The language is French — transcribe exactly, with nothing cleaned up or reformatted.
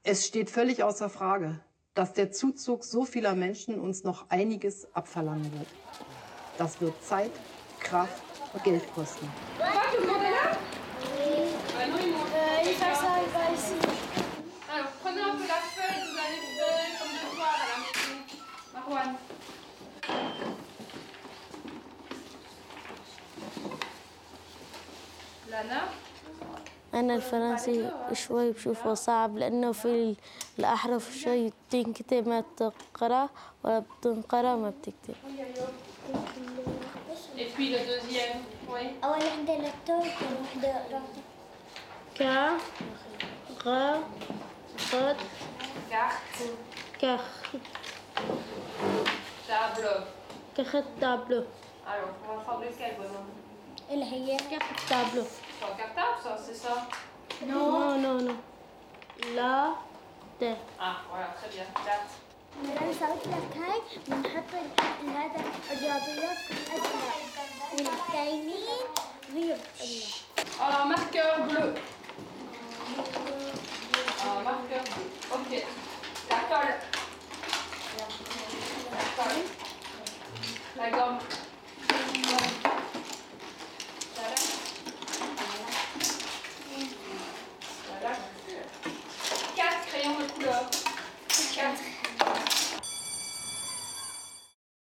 Es steht völlig außer Frage, dass der Zuzug so vieler Menschen uns noch einiges abverlangen wird. Das wird Zeit, Kraft und Geld kosten. أنا الفرنسي شوي بشوفه صعب لأنه في الأحرف شوي بتنكتب ما بتقرأ ولا بتنقرأ ما بتكتب. أول وحدة لابتوب وحدة رابطة. كا غا غد Carte. كخ Tableau. كخت تابلو. Alors, on va faire lequel, vraiment? اللي هي كخت تابلو. C'est un cartable, ça, c'est ça? نو نو نو لا ت. Ah, voilà, très bien. Date. أنا سويت لك هاي بنحط هذا الرياضيات أزرق والتانيين غير Alors, marqueur bleu. Alors, marqueur bleu. Ok. La colle.